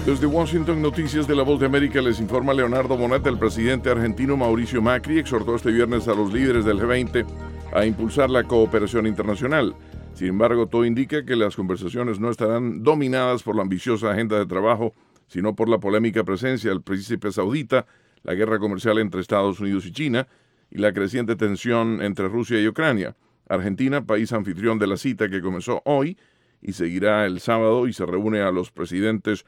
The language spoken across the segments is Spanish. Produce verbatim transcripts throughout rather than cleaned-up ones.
Desde Washington, Noticias de la Voz de América, les informa Leonardo Bonet. El presidente argentino Mauricio Macri exhortó este viernes a los líderes del G veinte a impulsar la cooperación internacional. Sin embargo, todo indica que las conversaciones no estarán dominadas por la ambiciosa agenda de trabajo, sino por la polémica presencia del príncipe saudita, la guerra comercial entre Estados Unidos y China y la creciente tensión entre Rusia y Ucrania. Argentina, país anfitrión de la cita que comenzó hoy y seguirá el sábado y se reúne a los presidentes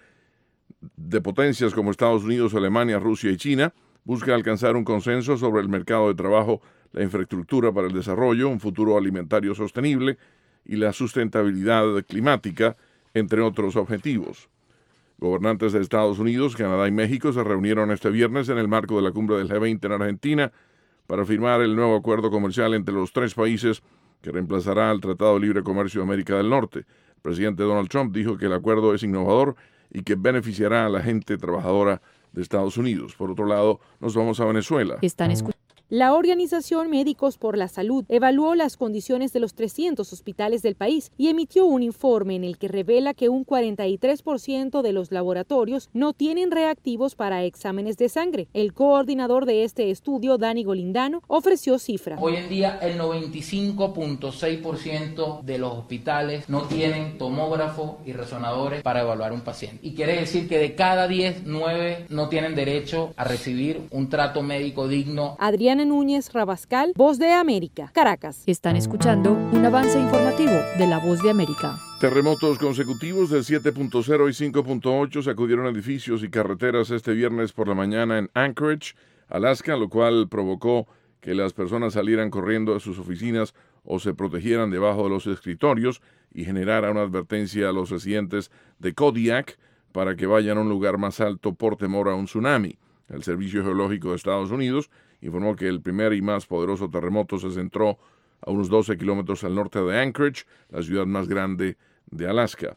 de potencias como Estados Unidos, Alemania, Rusia y China, busca alcanzar un consenso sobre el mercado de trabajo, la infraestructura para el desarrollo, un futuro alimentario sostenible y la sustentabilidad climática, entre otros objetivos. Gobernantes de Estados Unidos, Canadá y México se reunieron este viernes en el marco de la cumbre del G veinte en Argentina para firmar el nuevo acuerdo comercial entre los tres países que reemplazará al Tratado de Libre Comercio de América del Norte. El presidente Donald Trump dijo que el acuerdo es innovador y que beneficiará a la gente trabajadora de Estados Unidos. Por otro lado, nos vamos a Venezuela. Están escuchando. La Organización Médicos por la Salud evaluó las condiciones de los trescientos hospitales del país y emitió un informe en el que revela que un cuarenta y tres por ciento de los laboratorios no tienen reactivos para exámenes de sangre. El coordinador de este estudio, Dani Golindano, ofreció cifras. Hoy en día el noventa y cinco punto seis por ciento de los hospitales no tienen tomógrafo y resonadores para evaluar un paciente. Y quiere decir que de cada diez, nueve no tienen derecho a recibir un trato médico digno. Adriana Núñez Rabascal, Voz de América, Caracas. Están escuchando un avance informativo de la Voz de América. Terremotos consecutivos de siete punto cero y cinco punto ocho sacudieron edificios y carreteras este viernes por la mañana en Anchorage, Alaska, lo cual provocó que las personas salieran corriendo a sus oficinas o se protegieran debajo de los escritorios y generara una advertencia a los residentes de Kodiak para que vayan a un lugar más alto por temor a un tsunami. El Servicio Geológico de Estados Unidos informó que el primer y más poderoso terremoto se centró a unos doce kilómetros al norte de Anchorage, la ciudad más grande de Alaska.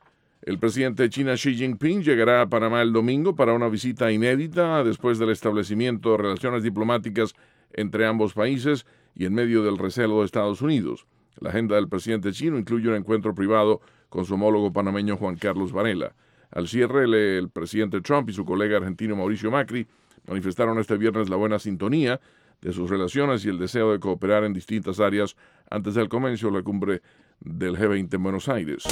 El presidente de China, Xi Jinping, llegará a Panamá el domingo para una visita inédita después del establecimiento de relaciones diplomáticas entre ambos países y en medio del recelo de Estados Unidos. La agenda del presidente chino incluye un encuentro privado con su homólogo panameño Juan Carlos Varela. Al cierre, el, el presidente Trump y su colega argentino Mauricio Macri manifestaron este viernes la buena sintonía de sus relaciones y el deseo de cooperar en distintas áreas antes del comienzo de la cumbre del G veinte en Buenos Aires.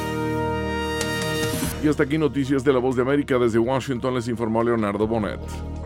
Y hasta aquí Noticias de la Voz de América. Desde Washington les informó Leonardo Bonet.